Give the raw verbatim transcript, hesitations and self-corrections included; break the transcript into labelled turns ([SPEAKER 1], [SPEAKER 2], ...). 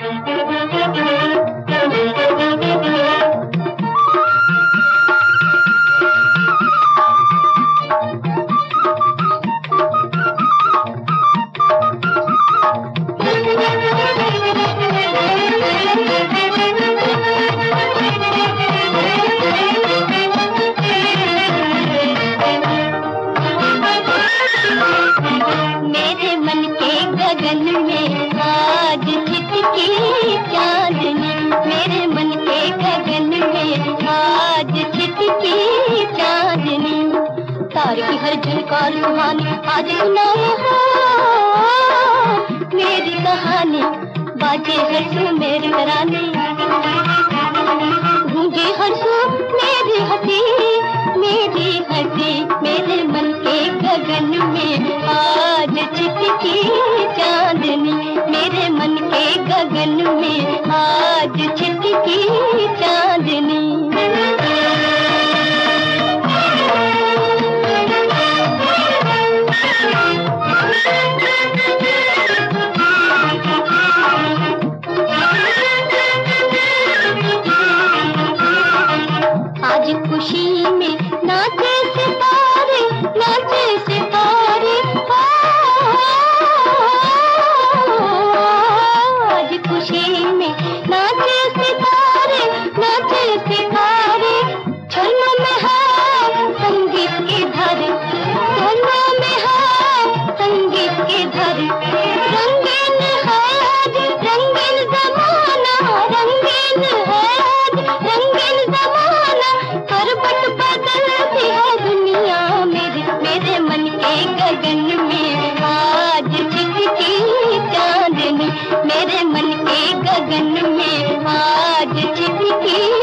[SPEAKER 1] तार की हर झनकार सुहानी आज सुनाए हो मेरी कहानी, बाजे हर सू मेरे तराने, गूंजे हर सू मेरी हंसी मेरी हंसी। मेरे मन के गगन में आज छिटकी चांदनी, मेरे मन के गगन में आज छिटकी चांदनी। आज खुशी में नाचे सितारे नाचे सितारे, आज खुशी में नाचे सितारे नाचे सितारे। छन्नों में है संगीत की धारे, छन्नों में है संगीत की धारे। रंगीन है आज रंगीन जमाना, रंगीन है आज रंगीन जमाना। करवट बदलती है दुनिया मेरे, मेरे मन के गगन में आज छिटकी चांदनी, मेरे मन के गगन में आज छिटकी